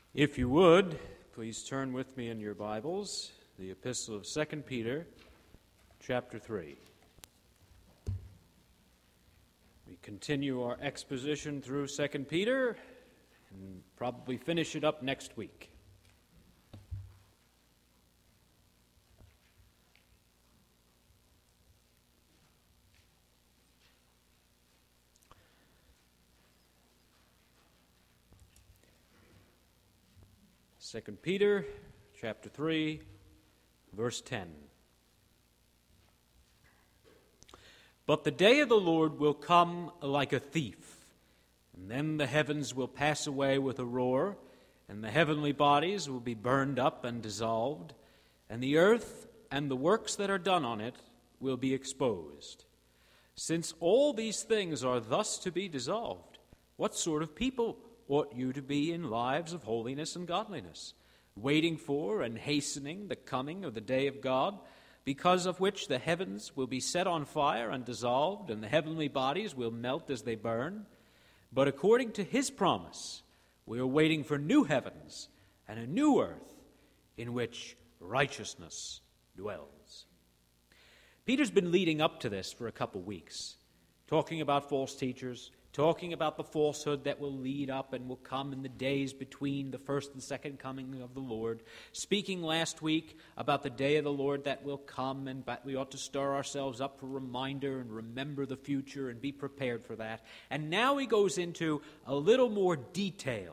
If you would, please turn with me in your Bibles, the epistle of 2 Peter, chapter 3. We continue our exposition through 2 Peter and probably finish it up next week. Second Peter, chapter 3, verse 10. But the day of the Lord will come like a thief, and then the heavens will pass away with a roar, and the heavenly bodies will be burned up and dissolved, and the earth and the works that are done on it will be exposed. Since all these things are thus to be dissolved, what sort of people ought you to be in lives of holiness and godliness, waiting for and hastening the coming of the day of God, because of which the heavens will be set on fire and dissolved, and the heavenly bodies will melt as they burn? But according to his promise, we are waiting for new heavens and a new earth in which righteousness dwells. Peter's been leading up to this for a couple weeks, talking about false teachers, talking about the falsehood that will lead up and will come in the days between the first and second coming of the Lord. Speaking last week about the day of the Lord that will come, and we ought to stir ourselves up for reminder and remember the future and be prepared for that. And now he goes into a little more detail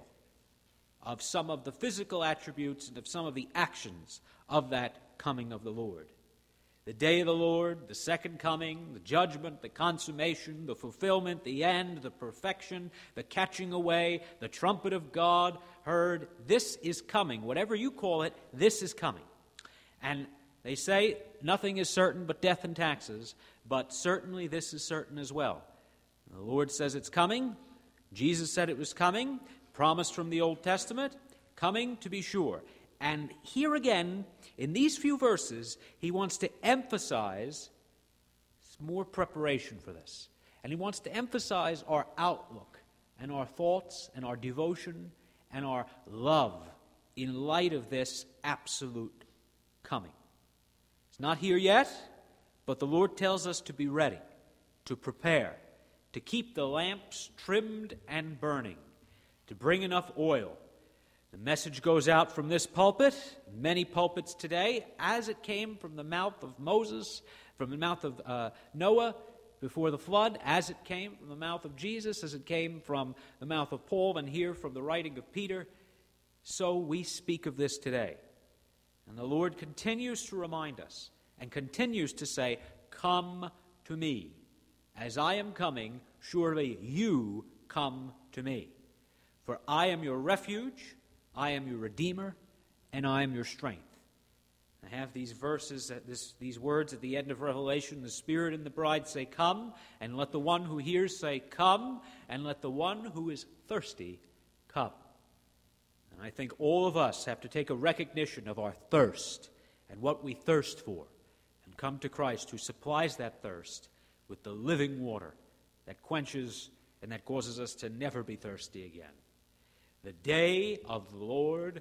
of some of the physical attributes and of some of the actions of that coming of the Lord. The day of the Lord, the second coming, the judgment, the consummation, the fulfillment, the end, the perfection, the catching away, the trumpet of God heard. This is coming. Whatever you call it, this is coming. And they say nothing is certain but death and taxes, but certainly this is certain as well. The Lord says it's coming. Jesus said it was coming. Promised from the Old Testament. Coming to be sure. And here again, in these few verses, he wants to emphasize more preparation for this. And he wants to emphasize our outlook and our thoughts and our devotion and our love in light of this absolute coming. It's not here yet, but the Lord tells us to be ready, to prepare, to keep the lamps trimmed and burning, to bring enough oil. The message goes out from this pulpit, many pulpits today, as it came from the mouth of Moses, from the mouth of Noah before the flood, as it came from the mouth of Jesus, as it came from the mouth of Paul, and here from the writing of Peter. So we speak of this today. And the Lord continues to remind us and continues to say, "Come to me. As I am coming, surely you come to me. For I am your refuge, I am your Redeemer, and I am your strength." I have these verses, these words at the end of Revelation. The Spirit and the bride say, "Come," and let the one who hears say, "Come," and let the one who is thirsty come. And I think all of us have to take a recognition of our thirst and what we thirst for, and come to Christ who supplies that thirst with the living water that quenches and that causes us to never be thirsty again. The day of the Lord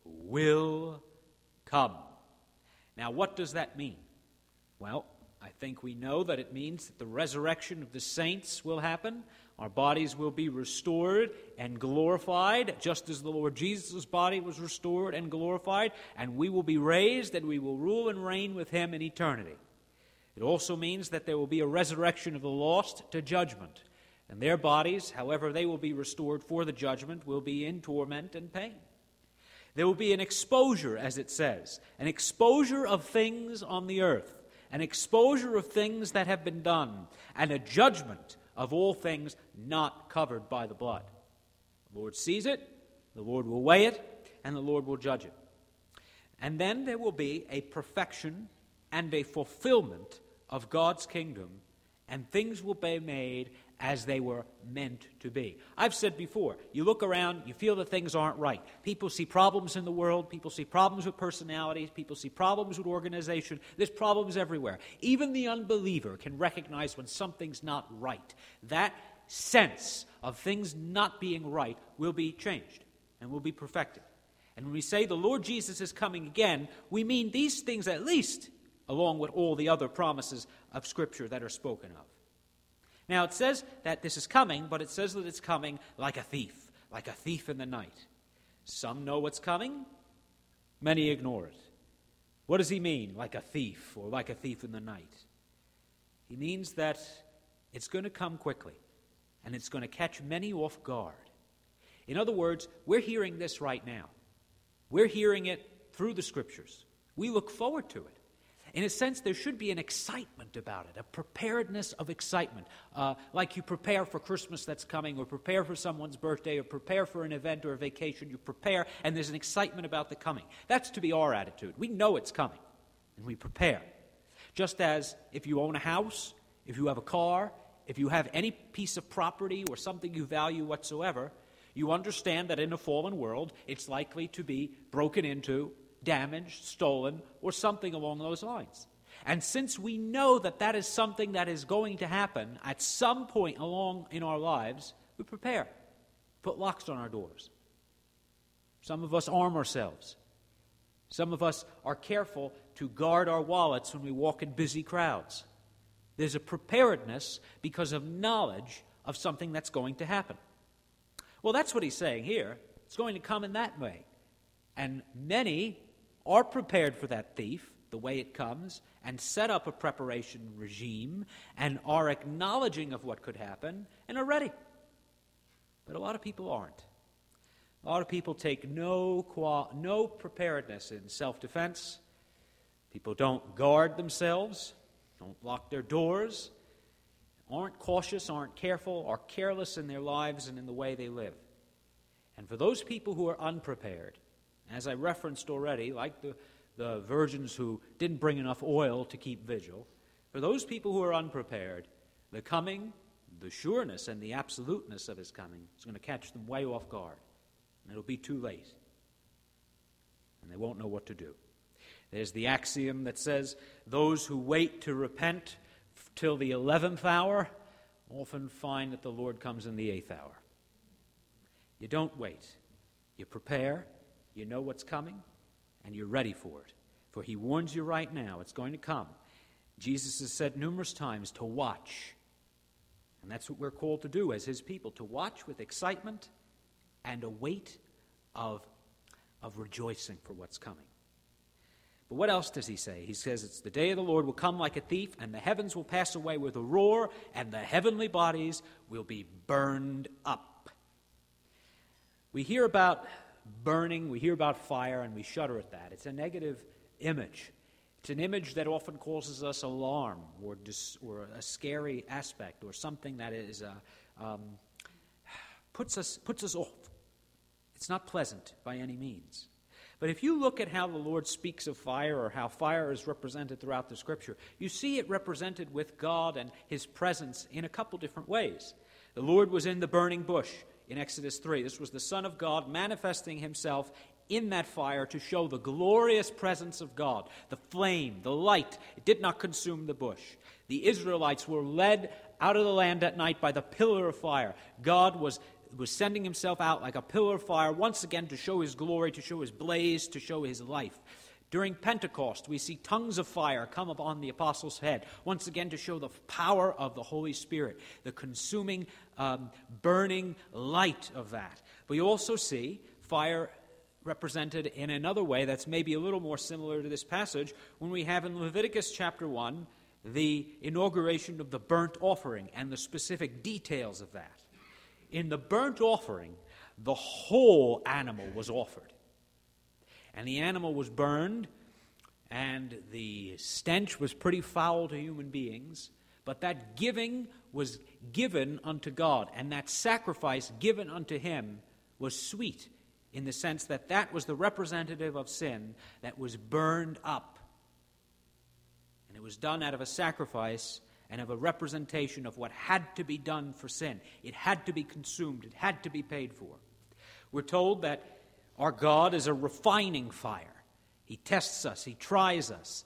will come. Now, what does that mean? Well, I think we know that it means that the resurrection of the saints will happen. Our bodies will be restored and glorified, just as the Lord Jesus' body was restored and glorified, and we will be raised and we will rule and reign with him in eternity. It also means that there will be a resurrection of the lost to judgment. And their bodies, however they will be restored for the judgment, will be in torment and pain. There will be an exposure, as it says, an exposure of things on the earth, an exposure of things that have been done, and a judgment of all things not covered by the blood. The Lord sees it, the Lord will weigh it, and the Lord will judge it. And then there will be a perfection and a fulfillment of God's kingdom, and things will be made as they were meant to be. I've said before, you look around, you feel that things aren't right. People see problems in the world, people see problems with personalities, people see problems with organization. There's problems everywhere. Even the unbeliever can recognize when something's not right. That sense of things not being right will be changed and will be perfected. And when we say the Lord Jesus is coming again, we mean these things at least, along with all the other promises of Scripture that are spoken of. Now, it says that this is coming, but it says that it's coming like a thief in the night. Some know what's coming, many ignore it. What does he mean, like a thief, or like a thief in the night? He means that it's going to come quickly, and it's going to catch many off guard. In other words, we're hearing this right now. We're hearing it through the Scriptures. We look forward to it. In a sense, there should be an excitement about it, a preparedness of excitement, like you prepare for Christmas that's coming, or prepare for someone's birthday, or prepare for an event or a vacation. You prepare, and there's an excitement about the coming. That's to be our attitude. We know it's coming, and we prepare. Just as if you own a house, if you have a car, if you have any piece of property or something you value whatsoever, you understand that in a fallen world, it's likely to be broken into, damaged, stolen, or something along those lines. And since we know that that is something that is going to happen at some point along in our lives, we prepare, put locks on our doors. Some of us arm ourselves. Some of us are careful to guard our wallets when we walk in busy crowds. There's a preparedness because of knowledge of something that's going to happen. Well, that's what he's saying here. It's going to come in that way. And many are prepared for that thief, the way it comes, and set up a preparation regime, and are acknowledging of what could happen, and are ready. But a lot of people aren't. A lot of people take no preparedness in self-defense. People don't guard themselves, don't lock their doors, aren't cautious, aren't careful, are careless in their lives and in the way they live. And for those people who are unprepared, as I referenced already, like the virgins who didn't bring enough oil to keep vigil, for those people who are unprepared, the coming, the sureness and the absoluteness of his coming is going to catch them way off guard. And it'll be too late. And they won't know what to do. There's the axiom that says, those who wait to repent till the 11th hour often find that the Lord comes in the 8th hour. You don't wait. You prepare, you know what's coming, and you're ready for it. For he warns you right now, it's going to come. Jesus has said numerous times to watch. And that's what we're called to do as his people, to watch with excitement and a weight of rejoicing for what's coming. But what else does he say? He says, it's the day of the Lord will come like a thief, and the heavens will pass away with a roar, and the heavenly bodies will be burned up. We hear about burning, we hear about fire, and we shudder at that. It's a negative image. It's an image that often causes us alarm or a scary aspect or something that is puts us off. It's not pleasant by any means. But if you look at how the Lord speaks of fire, or how fire is represented throughout the Scripture, you see it represented with God and his presence in a couple different ways. The Lord was in the burning bush in Exodus 3. This was the Son of God manifesting himself in that fire to show the glorious presence of God. The flame, the light, it did not consume the bush. The Israelites were led out of the land at night by the pillar of fire. God was sending himself out like a pillar of fire once again to show his glory, to show his blaze, to show his life. During Pentecost, we see tongues of fire come upon the apostles' head, once again to show the power of the Holy Spirit, the consuming, burning light of that. But you also see fire represented in another way that's maybe a little more similar to this passage when we have in Leviticus chapter 1 the inauguration of the burnt offering and the specific details of that. In the burnt offering, the whole animal was offered. And the animal was burned, and the stench was pretty foul to human beings, but that giving was given unto God, and that sacrifice given unto him was sweet, in the sense that that was the representative of sin that was burned up. And it was done out of a sacrifice and of a representation of what had to be done for sin. It had to be consumed. It had to be paid for. We're told that our God is a refining fire. He tests us. He tries us.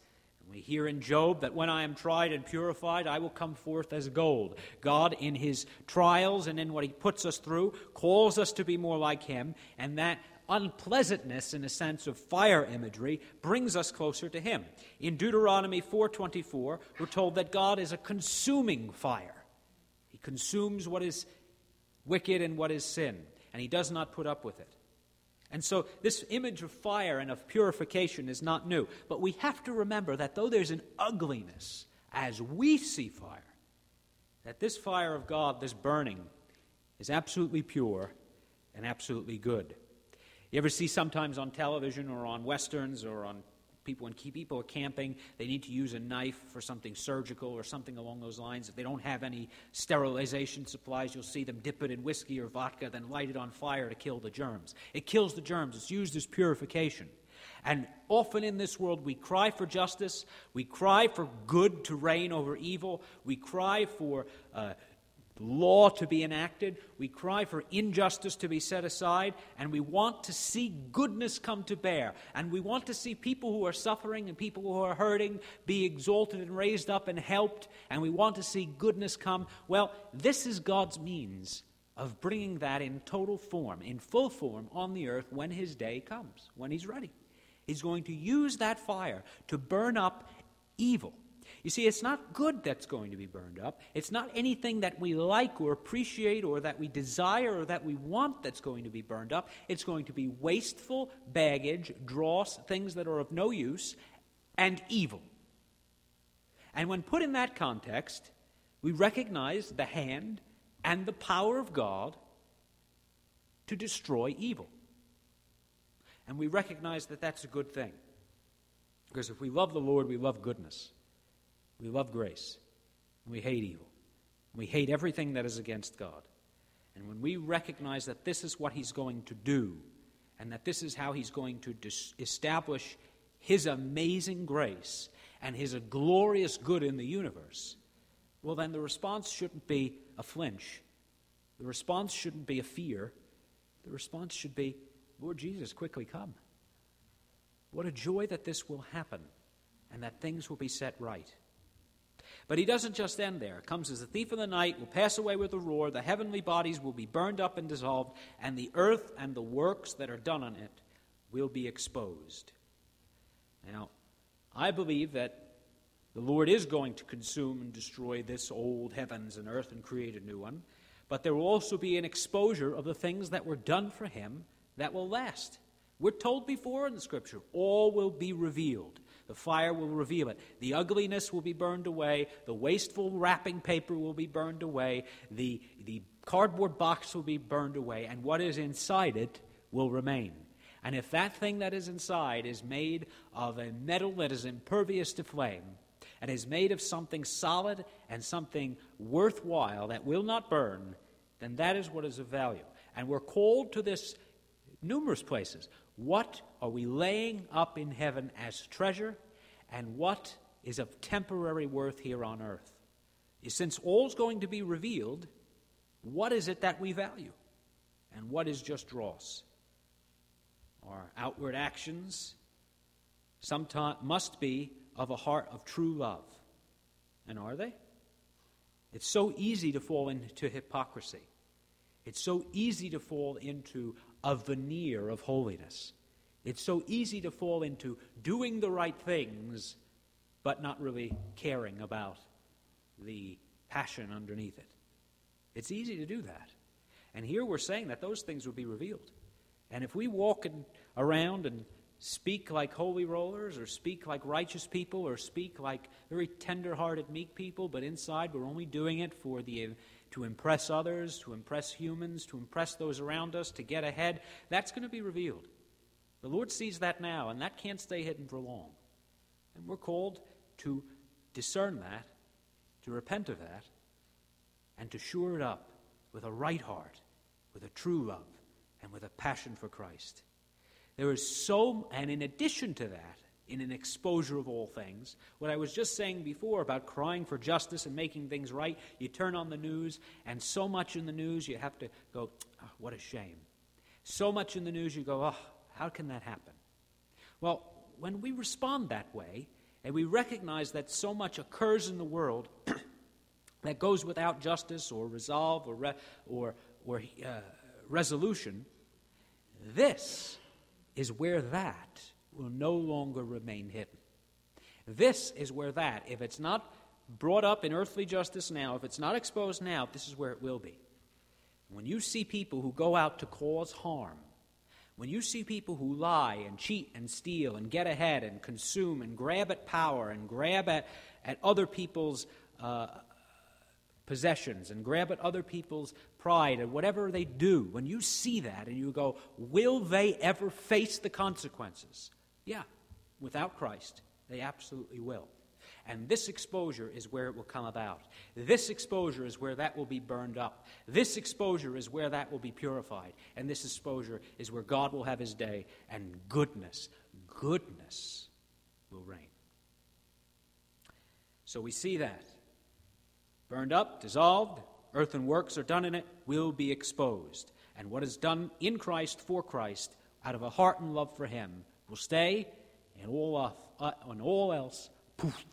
We hear in Job that when I am tried and purified, I will come forth as gold. God, in his trials and in what he puts us through, calls us to be more like him, and that unpleasantness, in a sense of fire imagery, brings us closer to him. In Deuteronomy 4:24, we're told that God is a consuming fire. He consumes what is wicked and what is sin, and he does not put up with it. And so this image of fire and of purification is not new. But we have to remember that though there's an ugliness as we see fire, that this fire of God, this burning, is absolutely pure and absolutely good. You ever see sometimes on television or on westerns or on when people are camping, they need to use a knife for something surgical or something along those lines. If they don't have any sterilization supplies, you'll see them dip it in whiskey or vodka, then light it on fire to kill the germs. It kills the germs. It's used as purification. And often in this world, we cry for justice. We cry for good to reign over evil. We cry for law to be enacted. We cry for injustice to be set aside, and we want to see goodness come to bear. And we want to see people who are suffering and people who are hurting be exalted and raised up and helped, and we want to see goodness come. Well, this is God's means of bringing that in total form, in full form on the earth when his day comes, when he's ready. He's going to use that fire to burn up evil. You see, it's not good that's going to be burned up. It's not anything that we like or appreciate or that we desire or that we want that's going to be burned up. It's going to be wasteful baggage, dross, things that are of no use, and evil. And when put in that context, we recognize the hand and the power of God to destroy evil. And we recognize that that's a good thing. Because if we love the Lord, we love goodness. We love grace. We hate evil. We hate everything that is against God. And when we recognize that this is what he's going to do, and that this is how he's going to establish his amazing grace and his glorious good in the universe, well, then the response shouldn't be a flinch. The response shouldn't be a fear. The response should be, Lord Jesus, quickly come. What a joy that this will happen and that things will be set right. But he doesn't just end there. It comes as a thief in the night, will pass away with a roar, the heavenly bodies will be burned up and dissolved, and the earth and the works that are done on it will be exposed. Now, I believe that the Lord is going to consume and destroy this old heavens and earth and create a new one, but there will also be an exposure of the things that were done for him that will last. We're told before in the Scripture, all will be revealed. The fire will reveal it. The ugliness will be burned away. The wasteful wrapping paper will be burned away. The cardboard box will be burned away. And what is inside it will remain. And if that thing that is inside is made of a metal that is impervious to flame, and is made of something solid and something worthwhile that will not burn, then that is what is of value. And we're called to this numerous places. What are we laying up in heaven as treasure, and what is of temporary worth here on earth? Since all's going to be revealed, what is it that we value, and what is just dross? Our outward actions sometimes must be of a heart of true love. And are they? It's so easy to fall into hypocrisy. It's so easy to fall into a veneer of holiness. It's so easy to fall into doing the right things, but not really caring about the passion underneath it. It's easy to do that. And here we're saying that those things will be revealed. And if we walk around and speak like holy rollers, or speak like righteous people, or speak like very tender-hearted, meek people, but inside we're only doing it to impress others, to impress humans, to impress those around us, to get ahead, that's going to be revealed. The Lord sees that now, and that can't stay hidden for long. And we're called to discern that, to repent of that, and to shore it up with a right heart, with a true love, and with a passion for Christ. There is and in addition to that, in an exposure of all things, what I was just saying before about crying for justice and making things right, you turn on the news, and so much in the news you have to go, oh, what a shame. So much in the news you go, oh, how can that happen? Well, when we respond that way, And we recognize that so much occurs in the world that goes without justice or resolve or resolution. This is where that will no longer remain hidden. This is where that, if it's not brought up in earthly justice now, if it's not exposed now, this is where it will be. When you see people who go out to cause harm, when you see people who lie and cheat and steal and get ahead and consume and grab at power and grab at other people's possessions and grab at other people's pride and whatever they do, when you see that and you go, will they ever face the consequences? Yeah, without Christ, they absolutely will. And this exposure is where it will come about. This exposure is where that will be burned up. This exposure is where that will be purified. And this exposure is where God will have his day and goodness will reign. So we see that. Burned up, dissolved, earthen works are done in it, will be exposed. And what is done in Christ, for Christ, out of a heart and love for him, will stay, and all else, poof.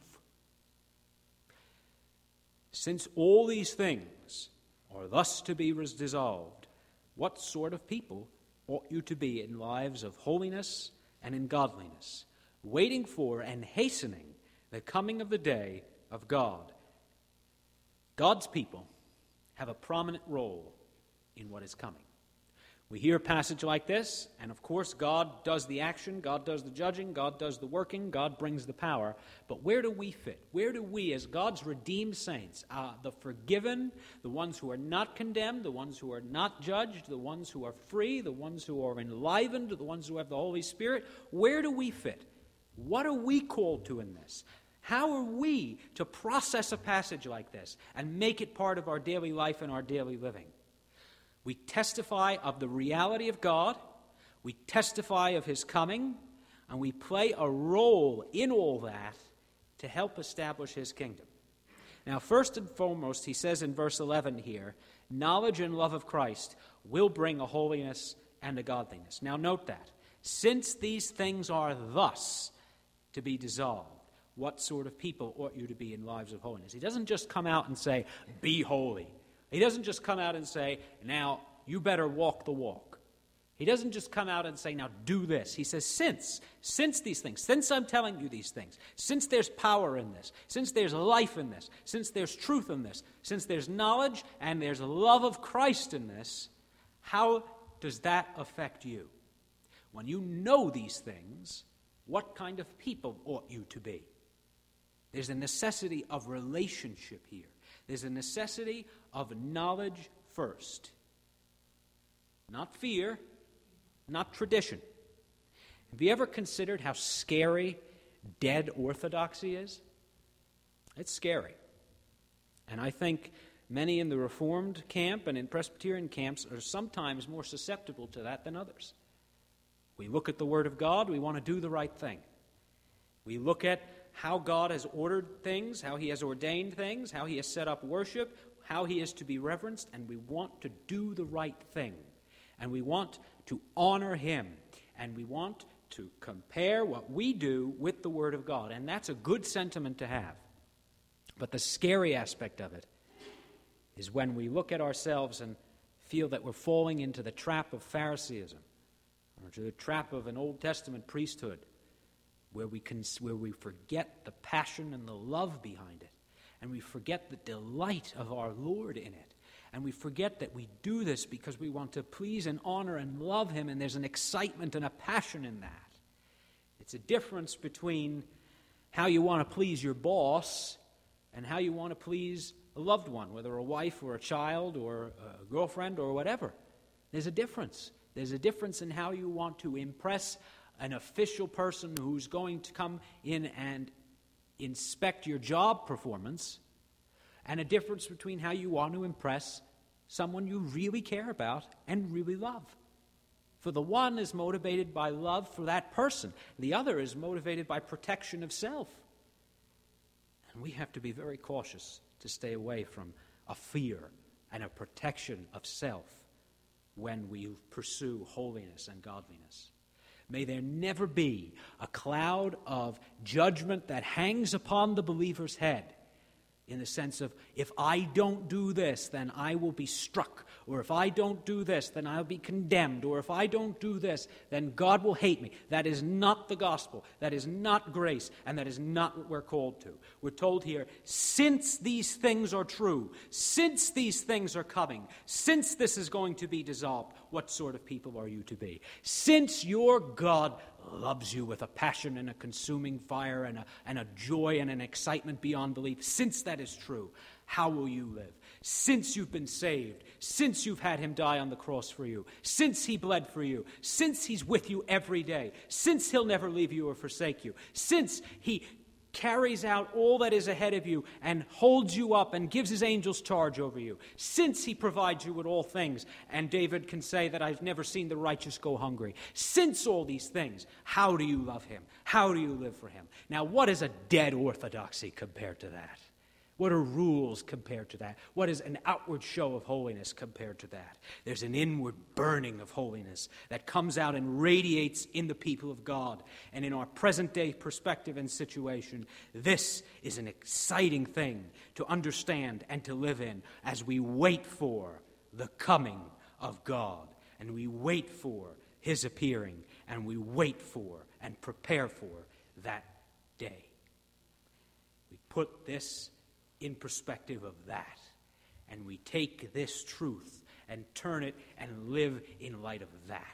Since all these things are thus to be dissolved, what sort of people ought you to be in lives of holiness and in godliness, waiting for and hastening the coming of the day of God? God's people have a prominent role in what is coming. We hear a passage like this, and of course God does the action, God does the judging, God does the working, God brings the power. But where do we fit? Where do we, as God's redeemed saints, the forgiven, the ones who are not condemned, the ones who are not judged, the ones who are free, the ones who are enlivened, the ones who have the Holy Spirit, where do we fit? What are we called to in this? How are we to process a passage like this and make it part of our daily life and our daily living? We testify of the reality of God, we testify of his coming, and we play a role in all that to help establish his kingdom. Now, first and foremost, he says in verse 11 here, knowledge and love of Christ will bring a holiness and a godliness. Now, note that. Since these things are thus to be dissolved, what sort of people ought you to be in lives of holiness? He doesn't just come out and say, be holy. He doesn't just come out and say, now, you better walk the walk. He doesn't just come out and say, now, do this. He says, since these things, since I'm telling you these things, since there's power in this, since there's life in this, since there's truth in this, since there's knowledge and there's love of Christ in this, how does that affect you? When you know these things, what kind of people ought you to be? There's a necessity of relationship here. There's a necessity of knowledge first. Not fear, not tradition. Have you ever considered how scary dead orthodoxy is? It's scary. And I think many in the Reformed camp and in Presbyterian camps are sometimes more susceptible to that than others. We look at the Word of God, we want to do the right thing. We look at how God has ordered things, how he has ordained things, how he has set up worship, how he is to be reverenced, and we want to do the right thing. And we want to honor him. And we want to compare what we do with the Word of God. And that's a good sentiment to have. But the scary aspect of it is when we look at ourselves and feel that we're falling into the trap of Phariseeism or to the trap of an Old Testament priesthood, where we forget the passion and the love behind it, and we forget the delight of our Lord in it, and we forget that we do this because we want to please and honor and love him, and there's an excitement and a passion in that. It's a difference between how you want to please your boss and how you want to please a loved one, whether a wife or a child or a girlfriend or whatever. There's a difference. There's a difference in how you want to impress an official person who's going to come in and inspect your job performance, and a difference between how you want to impress someone you really care about and really love. For the one is motivated by love for that person. The other is motivated by protection of self. And we have to be very cautious to stay away from a fear and a protection of self when we pursue holiness and godliness. May there never be a cloud of judgment that hangs upon the believer's head, in the sense of, if I don't do this, then I will be struck. Or if I don't do this, then I'll be condemned. Or if I don't do this, then God will hate me. That is not the gospel. That is not grace. And that is not what we're called to. We're told here, since these things are true, since these things are coming, since this is going to be dissolved, what sort of people are you to be? Since your God loves you with a passion and a consuming fire and a joy and an excitement beyond belief, since that is true, how will you live? Since you've been saved, since you've had him die on the cross for you, since he bled for you, since he's with you every day, since he'll never leave you or forsake you, since he carries out all that is ahead of you and holds you up and gives his angels charge over you, since he provides you with all things, and David can say that I've never seen the righteous go hungry, since all these things, how do you love him? How do you live for him? Now, what is a dead orthodoxy compared to that? What are rules compared to that? What is an outward show of holiness compared to that? There's an inward burning of holiness that comes out and radiates in the people of God. And in our present-day perspective and situation, this is an exciting thing to understand and to live in as we wait for the coming of God. And we wait for his appearing. And we wait for and prepare for that day. We put this in perspective of that. And we take this truth and turn it and live in light of that.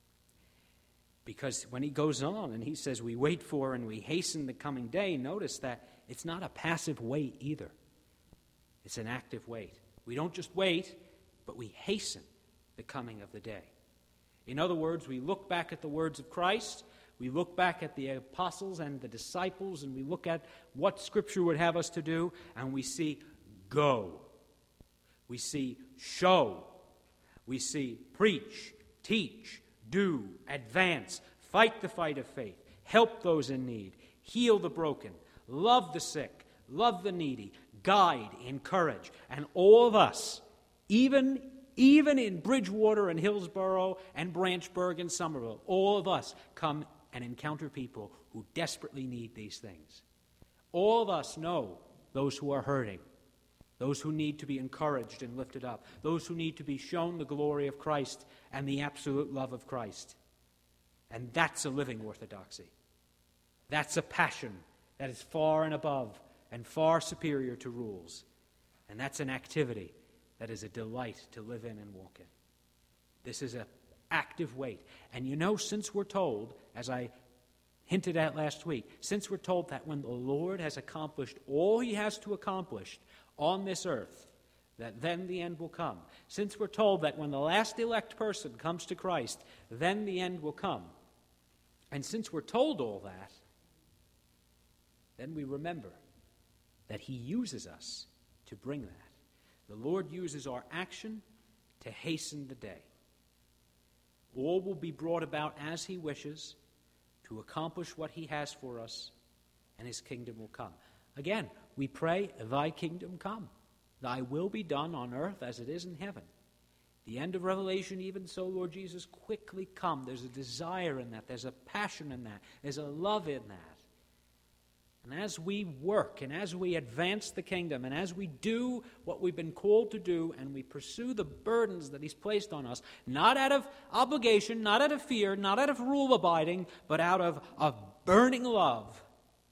Because when he goes on and he says we wait for and we hasten the coming day, notice that it's not a passive wait either. It's an active wait. We don't just wait, but we hasten the coming of the day. In other words, we look back at the words of Christ. We look back at the apostles and the disciples, and we look at what Scripture would have us to do, and we see go. We see show. We see preach, teach, do, advance, fight the fight of faith, help those in need, heal the broken, love the sick, love the needy, guide, encourage. And all of us, even in Bridgewater and Hillsborough and Branchburg and Somerville, all of us come and encounter people who desperately need these things. All of us know those who are hurting, those who need to be encouraged and lifted up, those who need to be shown the glory of Christ and the absolute love of Christ. And that's a living orthodoxy. That's a passion that is far and above and far superior to rules. And that's an activity that is a delight to live in and walk in. This is an active wait. And you know, since we're told, as I hinted at last week, since we're told that when the Lord has accomplished all he has to accomplish on this earth, that then the end will come. Since we're told that when the last elect person comes to Christ, then the end will come. And since we're told all that, then we remember that he uses us to bring that. The Lord uses our action to hasten the day. All will be brought about as he wishes to accomplish what he has for us, and his kingdom will come. Again, we pray, thy kingdom come. Thy will be done on earth as it is in heaven. The end of Revelation, even so, Lord Jesus, quickly come. There's a desire in that. There's a passion in that. There's a love in that. And as we work and as we advance the kingdom and as we do what we've been called to do and we pursue the burdens that he's placed on us, not out of obligation, not out of fear, not out of rule abiding, but out of burning love,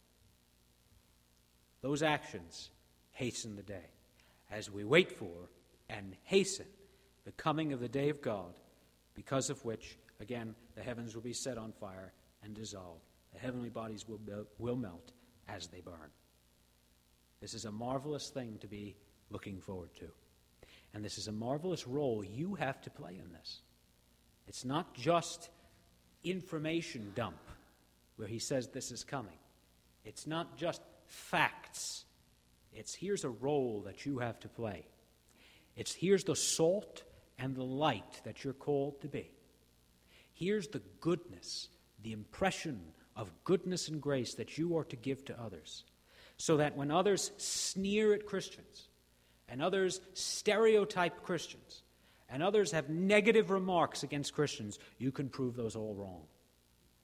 those actions hasten the day as we wait for and hasten the coming of the day of God, because of which, again, the heavens will be set on fire and dissolved. The heavenly bodies will melt as they burn. This is a marvelous thing to be looking forward to. And this is a marvelous role you have to play in this. It's not just information dump where he says this is coming. It's not just facts. It's here's a role that you have to play. It's here's the salt and the light that you're called to be. Here's the goodness, the impression of goodness and grace that you are to give to others, so that when others sneer at Christians, and others stereotype Christians, and others have negative remarks against Christians, you can prove those all wrong.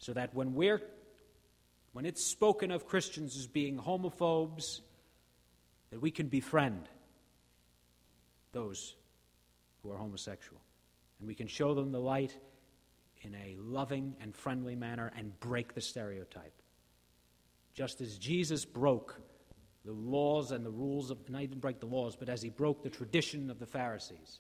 so that when it's spoken of Christians as being homophobes, that we can befriend those who are homosexual. And we can show them the light in a loving and friendly manner and break the stereotype. Just as Jesus broke the laws and the rules of, and he didn't break the laws, but as he broke the tradition of the Pharisees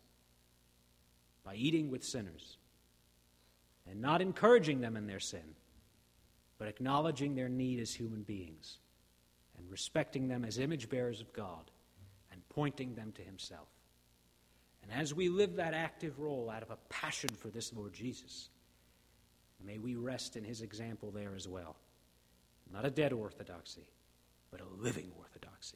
by eating with sinners and not encouraging them in their sin, but acknowledging their need as human beings and respecting them as image bearers of God and pointing them to himself. And as we live that active role out of a passion for this Lord Jesus, may we rest in his example there as well. Not a dead orthodoxy, but a living orthodoxy.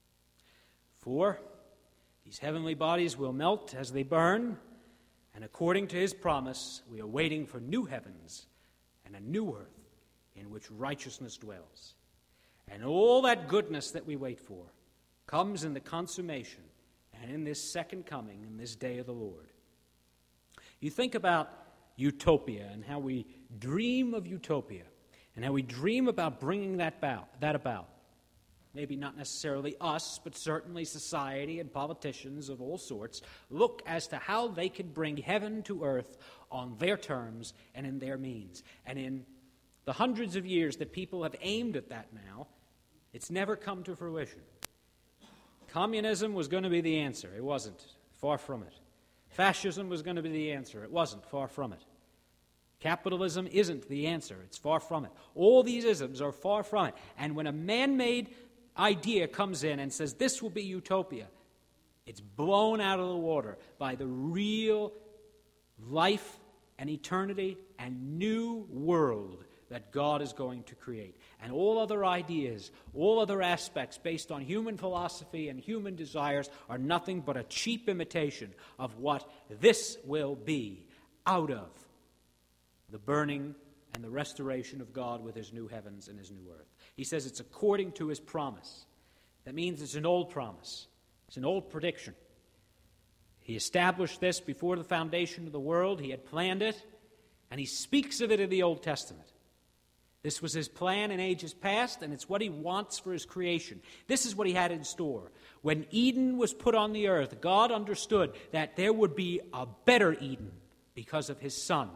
For these heavenly bodies will melt as they burn, and according to his promise, we are waiting for new heavens and a new earth in which righteousness dwells. And all that goodness that we wait for comes in the consummation and in this second coming, in this day of the Lord. You think about utopia and how we dream of utopia and how we dream about bringing that about. Maybe not necessarily us, but certainly society and politicians of all sorts look as to how they can bring heaven to earth on their terms and in their means. And in the hundreds of years that people have aimed at that now, it's never come to fruition. Communism was going to be the answer. It wasn't. Far from it. Fascism was going to be the answer. It wasn't. Far from it. Capitalism isn't the answer. It's far from it. All these isms are far from it. And when a man-made idea comes in and says this will be utopia, it's blown out of the water by the real life and eternity and new world that God is going to create. And all other ideas, all other aspects based on human philosophy and human desires are nothing but a cheap imitation of what this will be out of the burning and the restoration of God with his new heavens and his new earth. He says it's according to his promise. That means it's an old promise. It's an old prediction. He established this before the foundation of the world. He had planned it, and he speaks of it in the Old Testament. This was his plan in ages past, and it's what he wants for his creation. This is what he had in store. When Eden was put on the earth, God understood that there would be a better Eden because of his Son.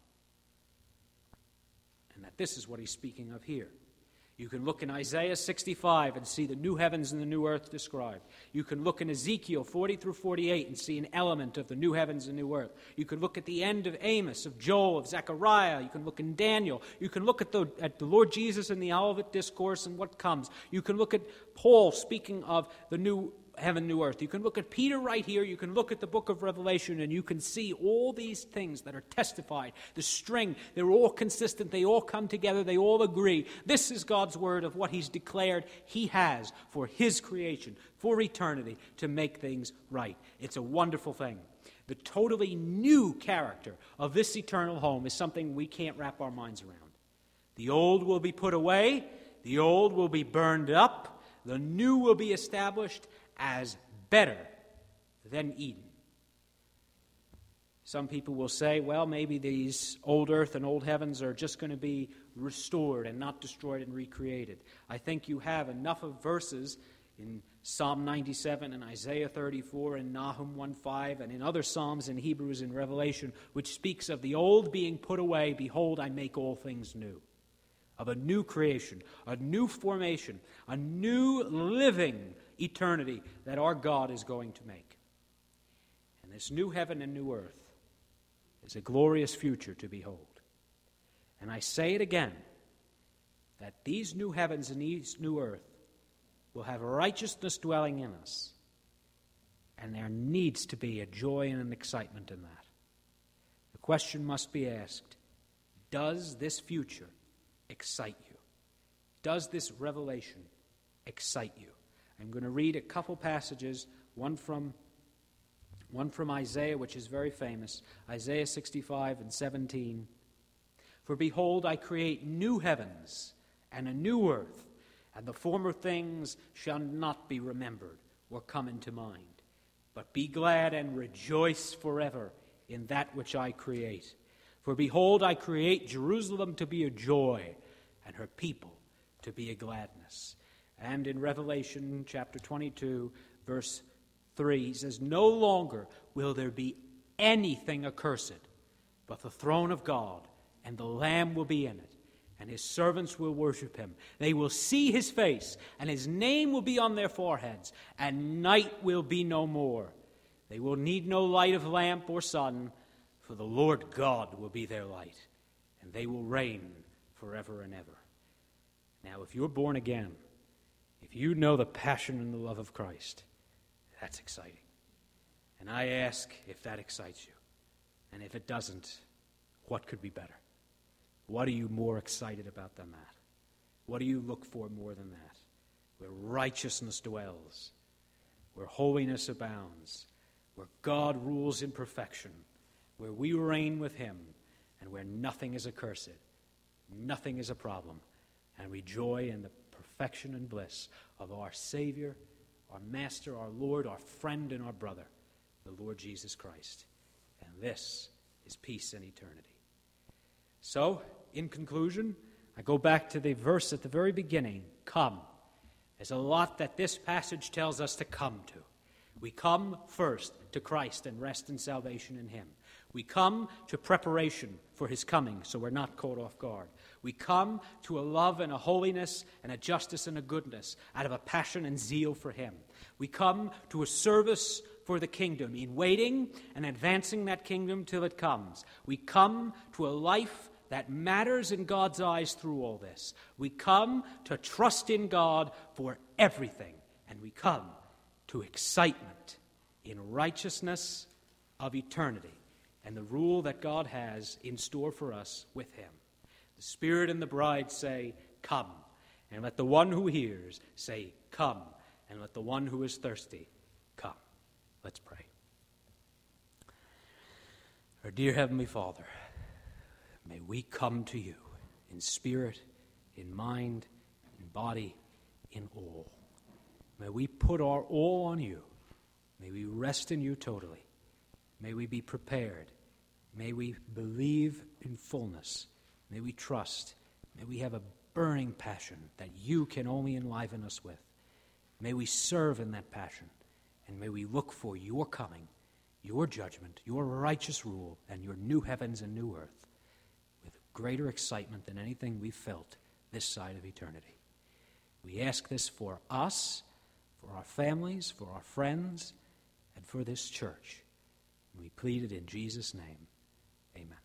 And that this is what he's speaking of here. You can look in Isaiah 65 and see the new heavens and the new earth described. You can look in Ezekiel 40 through 48 and see an element of the new heavens and new earth. You can look at the end of Amos, of Joel, of Zechariah. You can look in Daniel. You can look at the Lord Jesus in the Olivet Discourse and what comes. You can look at Paul speaking of the new heaven, new earth. You can look at Peter right here. You can look at the book of Revelation, and you can see all these things that are testified. The string, they're all consistent. They all come together. They all agree. This is God's word of what he's declared he has for his creation, for eternity, to make things right. It's a wonderful thing. The totally new character of this eternal home is something we can't wrap our minds around. The old will be put away. The old will be burned up. The new will be established as better than Eden. Some people will say, well, maybe these old earth and old heavens are just going to be restored and not destroyed and recreated. I think you have enough of verses in Psalm 97 and Isaiah 34 and Nahum 1:5 and in other Psalms and Hebrews and Revelation, which speaks of the old being put away. Behold, I make all things new. Of a new creation, a new formation, a new living eternity that our God is going to make. And this new heaven and new earth is a glorious future to behold. And I say it again, that these new heavens and these new earth will have righteousness dwelling in us. And there needs to be a joy and an excitement in that. The question must be asked, does this future excite you? Does this revelation excite you? I'm going to read a couple passages, one from Isaiah, which is very famous, Isaiah 65 and 17. For behold, I create new heavens and a new earth, and the former things shall not be remembered or come into mind. But be glad and rejoice forever in that which I create. For behold, I create Jerusalem to be a joy, and her people to be a gladness. And in Revelation chapter 22, verse 3, he says, no longer will there be anything accursed, but the throne of God, and the Lamb will be in it, and his servants will worship him. They will see his face, and his name will be on their foreheads, and night will be no more. They will need no light of lamp or sun, for the Lord God will be their light, and they will reign forever and ever. Now, if you're born again, if you know the passion and the love of Christ, that's exciting. And I ask if that excites you. And if it doesn't, what could be better? What are you more excited about than that? What do you look for more than that? Where righteousness dwells, where holiness abounds, where God rules in perfection, where we reign with him, and where nothing is accursed, nothing is a problem, and we joy in the perfection and bliss of our Savior, our Master, our Lord, our friend, and our brother, the Lord Jesus Christ. And this is peace and eternity. So, in conclusion, I go back to the verse at the very beginning, come. There's a lot that this passage tells us to come to. We come first to Christ and rest in salvation in him. We come to preparation for his coming, so we're not caught off guard. We come to a love and a holiness and a justice and a goodness out of a passion and zeal for him. We come to a service for the kingdom in waiting and advancing that kingdom till it comes. We come to a life that matters in God's eyes through all this. We come to trust in God for everything, and we come to excitement in righteousness of eternity and the rule that God has in store for us with him. The Spirit and the bride say, come. And let the one who hears say, come. And let the one who is thirsty come. Let's pray. Our dear Heavenly Father, may we come to you in spirit, in mind, in body, in all. May we put our all on you. May we rest in you totally. May we be prepared. May we believe in fullness. May we trust. May we have a burning passion that you can only enliven us with. May we serve in that passion. And may we look for your coming, your judgment, your righteous rule, and your new heavens and new earth with greater excitement than anything we've felt this side of eternity. We ask this for us, for our families, for our friends, and for this church. And we plead it in Jesus' name. Amen.